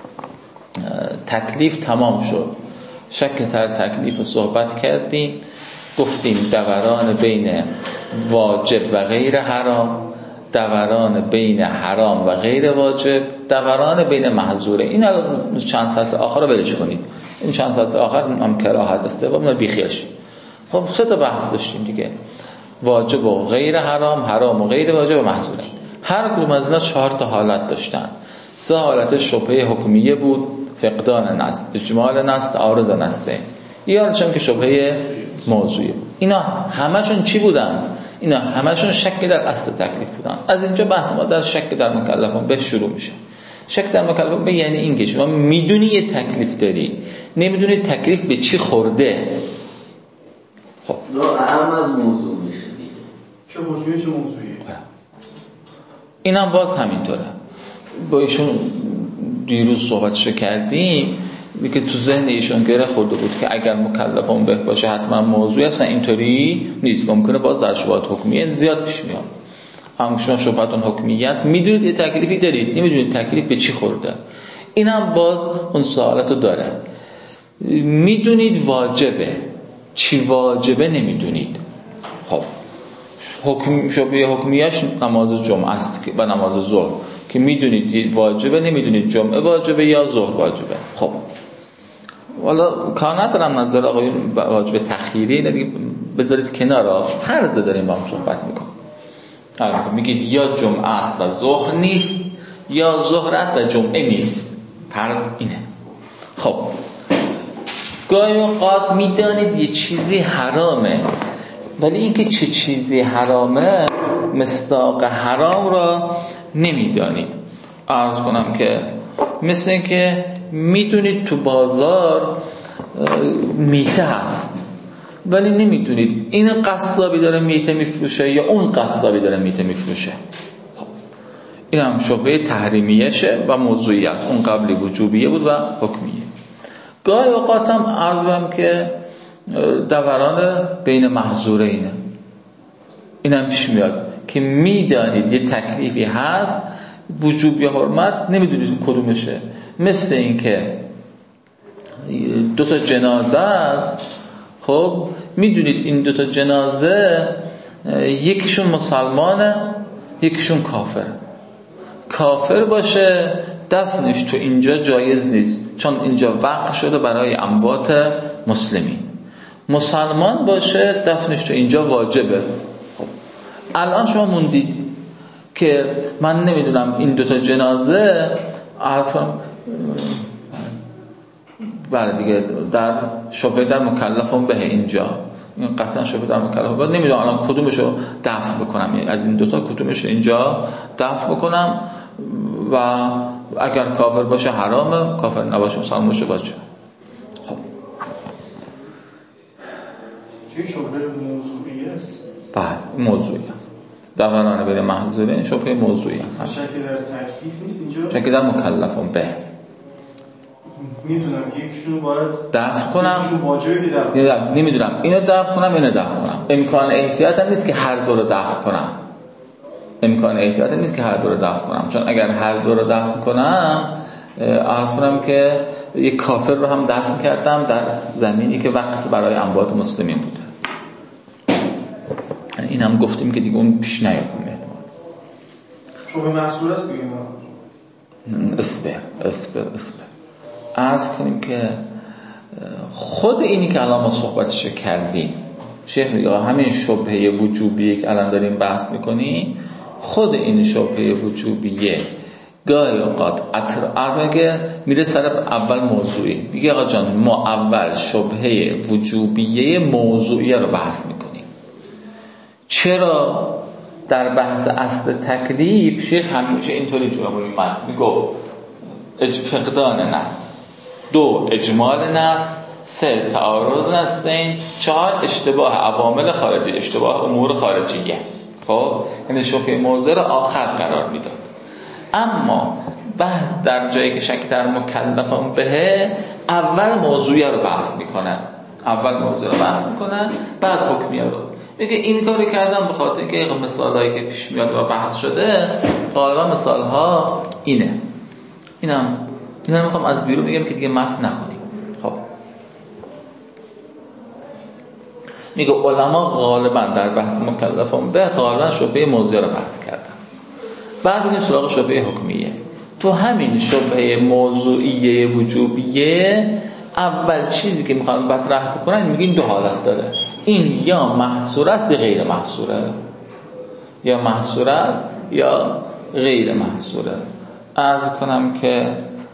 A: تکلیف تمام شد. شک در تکلیف صحبت کردیم، گفتیم دوران بین واجب و غیر حرام، دوران بین حرام و غیر واجب، دوران بین محظوره. این چند سطح آخر رو بلش کنید، این چند سطح آخر هم کراهت استحباب بیخیالش. خب 3 تا بحث داشتیم دیگه، واجب و غیر حرام، حرام و غیر واجب و محظوره. هر کدوم از اینا 4 تا حالت داشتن. 3 حالت شبهه حکمیه بود، فقدان نص، اجمال نص، تعارض نصه. یه حالتشون که شبهه موضوعی بود. اینا همشون چی بودن؟ اینا همشون شک در اصل تکلیف بودن. از اینجا بحث ما در شک در مکلفون به شروع میشه. شک در مکلفون به یعنی این که شما میدونی یه تکلیف داری، نمیدونی تکلیف به چی خورده.
D: خب اهم از موضوع میشه دیگه،
B: چه حکمی چه موضوعی.
A: اینم باز همینطوره. با ایشون دیروز صحبتشو کردیم، میگه تو ذهن ایشون گره خورده بود که اگر مکلفون به باشه حتما موضوعی، اصلا اینطوری نیست. ممکنه باز در شبهات حکمیه زیاد پیش میاد. اما شما شبهاتون حکمیه است، میدونید یه تکلیفی دارید، نمیدونید تکلیف به چی خورده. اینم باز اون سوالاتو داره. میدونید واجبه، چی واجبه نمیدونید. خب حکم شبیه حکمیش نماز جمعه است و نماز ظهر که میدونید واجبه، نمیدونید جمعه واجبه یا ظهر واجبه. خب والا کار ندارم نظر آقایون واجب تخییری دیگه بذارید کنار، فرض داریم با هم صحبت میکنم. میگید یا جمعه است و ظهر نیست، یا ظهر است و جمعه نیست. فرض اینه. خب گاهی اوقات میدانید یه چیزی حرامه، ولی اینکه چه چیزی حرامه مصداق حرام را نمیدانید. عرض کنم که مثل اینکه میدونید تو بازار میته هست، ولی نمیدونید این قصابی داره میته میفروشه یا اون قصابی داره میته میفروشه. خب این هم شبهه تحریمیشه و موضوعی است. اون قبلی وجوبیه بود و حکمیه. گاهی اوقات هم عرض کنم که دوران بین محظوره اینه. این هم پیش میاد که میدانید یه تکلیفی هست، وجوب یا حرمت، نمیدونید کدومشه. مثل این که 2 تا جنازه است، خب میدونید این 2 تا جنازه یکیشون مسلمانه یکیشون کافره. کافر باشه دفنش تو اینجا جایز نیست، چون اینجا وقف شده برای اموات مسلمین. مسلمان باشه دفنش تو اینجا واجبه. خب الان شما موندید که من نمیدونم این 2 تا جنازه اصلا بله دیگه در شبهه در مکلفون به اینجا، این قطعا شبهه در مکلفون به، نمیدونم الان کدومشو دفن بکنم، یعنی از این 2 تا کدومشو اینجا دفن بکنم و اگر کافر باشه حرامه، کافر نباشه مسلمان باشه واجبه. خب
B: چه شبهه موضوعی است؟
A: بله موضوعی است. دوران بین محظوره این شبهه موضوعی است.
B: شک در تکلیف نیست اینجا،
A: شک در مکلفون به.
B: میدونم که یکشون باید
A: دفع کنم،
B: یکشون واجبه که دفع
A: نمیدونم اینو دفع کنم اینو دفع کنم. امکان احتیاط هم نیست که هر دو رو دفع کنم. امکان احتیاط هم نیست که هر دو رو دفع کنم، چون اگر هر دو رو دفع کنم عرض کنم که یک کافر رو هم دفن کردم در زمینی که وقت برای اموات مسلمین بوده. اینم گفتیم که دیگه اون پیش نیاد احتمال.
B: شبه محصور است دیگه.
A: اسپر عرض کنیم که خود اینی که الان ما صحبتش کردیم، شیخ میگه همین شبهه وجوبیه که الان داریم بحث میکنیم، خود این شبهه وجوبیه گاهی اوقات عرض که میره سر اول موضوعی، میگه آقا جان ما اول شبهه وجوبیه موضوعیه رو بحث میکنیم. چرا؟ در بحث اصل تکلیف شیخ همیشه اینطوری جواب میگفت فقدان نص، 2 اجمال نص، 3 تعارض نصین، 4 اشتباه عوامل خارجی، اشتباه امور خارجیه. خب یعنی شبهه موضوع رو آخر قرار میداد. اما بعد در جایی که شک در مکلفان به اول موضوعیه رو بحث میکنن، بعد حکمیه رو میگه. این کاری کردم به خاطر که مثالایی که پیش میاد و بحث شده غالبا مثالها اینم میخوام از بیرون میگم که دیگه متن نخونیم. خب میگه علما غالبا در بحث مکلفان به غالبا شبهه موضوع رو بحث کردن، بعد این سراغ شبهه حکمیه. تو همین شبهه موضوعیه وجوبیه اول چیزی که میخوام مطرح بکنن میگین 2 حالت داره، این یا محصور است یا غیر محصوره، یا محصور است یا غیر محصوره. عرض کنم که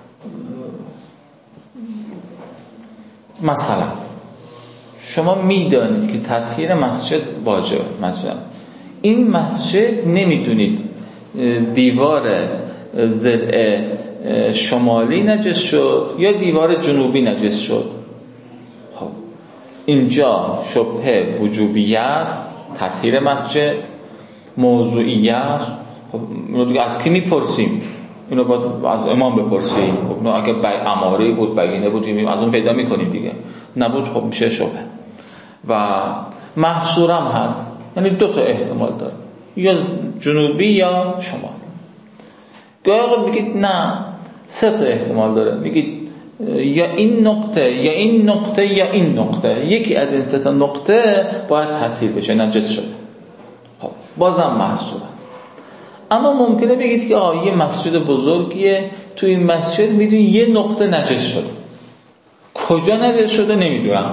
A: مثلا شما میدانید که تطهیر مسجد واجبه، مثلا این مسجد نمیدونید دیوار ضلع شمالی نجس شد یا دیوار جنوبی نجس شد. خب اینجا شبهه وجوبیه است، تطهیر مسجد موضوعیه است. خب از کی میپرسیم؟ اینو باید از امام بپرسیم. خب اگه اماره بود، بیانیه بود، از اون پیدا میکنیم دیگه. نبود خب میشه شبهه. و محصورم هست، یعنی 2 تا احتمال داره، یا جنوبی یا شمالی. گاهی میگید نه 3 تا احتمال داره، میگید یا این نقطه یا این نقطه یا این نقطه، یکی از این 3 تا نقطه باید تطهیر بشه، نجس شده. خب بازم محصور است. اما ممکنه بگید که یه مسجد بزرگیه، تو این مسجد میدونی یه نقطه نجس شده، کجا نجس شده نمیدونم.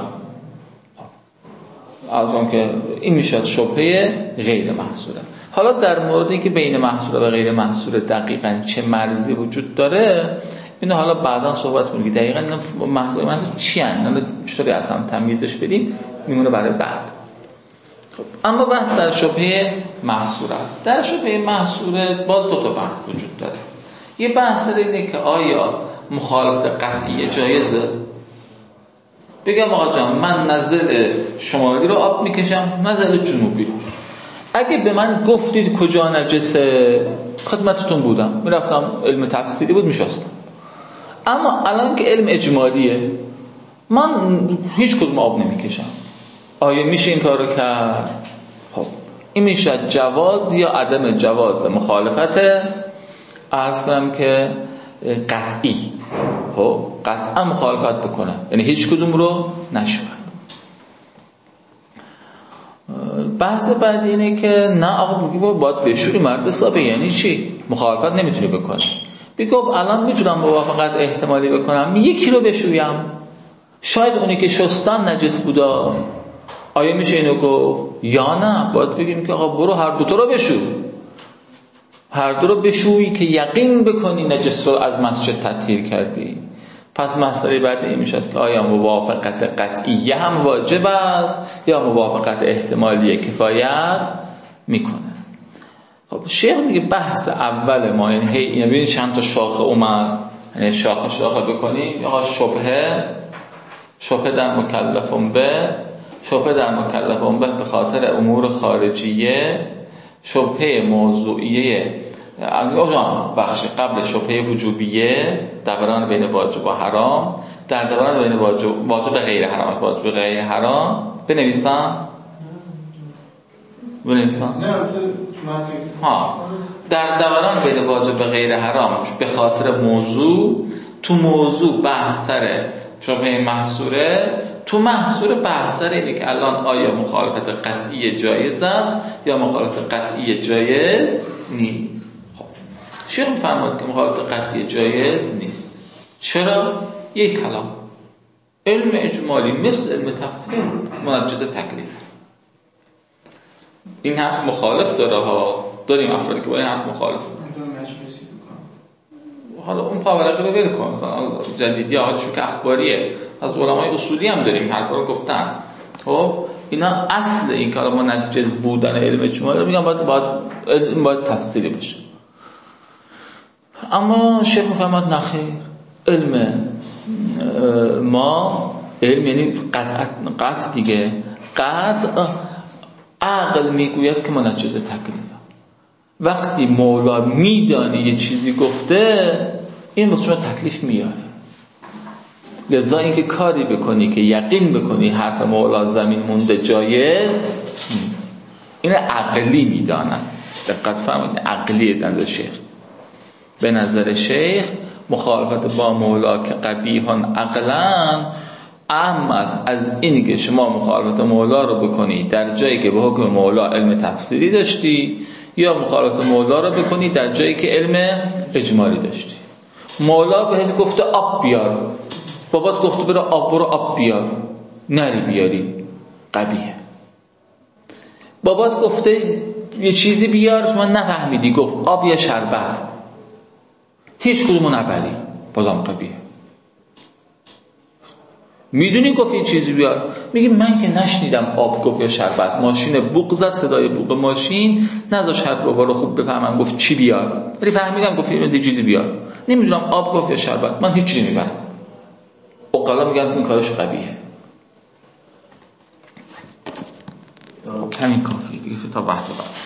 A: از اون که این میشد شبهه غیر محصوره. حالا در موردی که بین محصوره و غیر محصوره دقیقاً چه مرزی وجود داره، اینو حالا بعدا صحبت کنیم که دقیقاً محصوره چی هستن، چطوری اصلا تمییزش بدیم، میمونه برای بعد. خب اما بحث در شبهه محصوره است. در شبهه محصوره باز 2 تا بحث وجود داره. یه بحث اینه که آیا مخالفت قطعی جایزه؟ بگم آقا جان من نزل شمالی رو آب میکشم، نزل جنوبی رو. اگه به من گفتید کجا نجسه، خدمتتون بودم، میرفتم، علم تفسیری بود میشستم. اما الان که علم اجمالیه، من هیچ کدوم آب نمیکشم. آیا میشه این کار رو کرد؟ خب این میشه جواز یا عدم جواز مخالفت، عرض کنم که قطعی. خب قطعا مخالفت بکنه، یعنی هیچ کدوم رو نشود. بحث بعدی اینه که نه آقا بگی باید بشوری مرد حسابه، یعنی چی؟ مخالفت نمیتونی بکنی. بگو الان میتونم موافقت احتمالی بکنم، 1 رو بشویم، شاید اونی که شستم نجس بودا. آیا میشه اینو گفت؟ یا نه باید بگیم که آقا برو هر 2 تا رو بشو، هر 2 رو بشویی که یقین بکنی نجس رو از مسجد تطهیر کردی. پس مسئله بعد این میشد که آیا موافقت قطعیه هم واجب است یا موافقت احتمالی کفایت میکنه. خب شیخ میگه بحث اول ما، یعنی ببینید چند تا شاخه اومد، یعنی شاخه بکنیم. آقا شبهه در مکلفون به به خاطر امور خارجیه، شبهه موضوعیه از بخش قبل شبهه وجوبیه، دوران بین واجب و حرام، در دوران بین واجب و غیر حرام. واجب و غیر حرام بنویسم در دوران بین واجب و غیر حرام به خاطر موضوع، تو موضوع بحث سر شبهه محصوره، تو محصول بحث سر اینه که الان آیا مخالفت قطعی جایز است یا مخالفت قطعی جایز نیست. خب شیخ می‌فرماید که مخالفت قطعی جایز نیست. چرا؟ یک کلام علم اجمالی مثل علم تفسیر منجز تکلیف. این حرف مخالف داره ها، داریم افرادی که با این حرف مخالف حالا اون پاورقی رو بیر کن، مثلا جدیدی ها چون که اخباریه، از علمای اصولی هم داریم حرف رو گفتن. خب اینا اصل این کار منجز بودن علم اجمالی رو میگن باید تفسیری بشه. اما شیخ میفهمد نخیر، علم ما علم یعنی قطع دیگه، قطع عقل میگوید که منجز تکلیف. وقتی مولا میدانی یه چیزی گفته این واسه شما تکلیف میاره. لذا اینکه کاری بکنی که یقین بکنی حرف مولا زمین مونده جایز نیست. این عقلی میدانن. دقت فرمایید، عقلی نظر شیخ. به نظر شیخ مخالفت با مولا که قبیحان عقلن اهم از اینی که شما مخالفت مولا رو بکنی در جایی که به حکم مولا علم تفسیری داشتی یا مخالفت مولا رو بکنی در جایی که علم اجمالی داشتی. مولا بهت گفته آب بیار، بابات گفته برو آب بیار، نری بیاری، قبیحه. بابات گفته یه چیزی بیار، شما نفهمیدی، گفت آب یا شربت، هیچ کدومو نبری، بازم قبیحه. میدونی گفت یه چیزی بیار، میگی من که نشنیدم آب گفت یا شربت، ماشین بوق زد، صدای بوق ماشین نذاش حرف بابا رو خوب بفهمم گفت چی بیار، ولی فهمیدم گفت یه چیزی بیار، نمیدونم آب گفت یا شربت، من هیچ چیزی نمیبرم. عقلا میگن این کارش قبیحه. همین کافیه دیگه تا بحث بعد.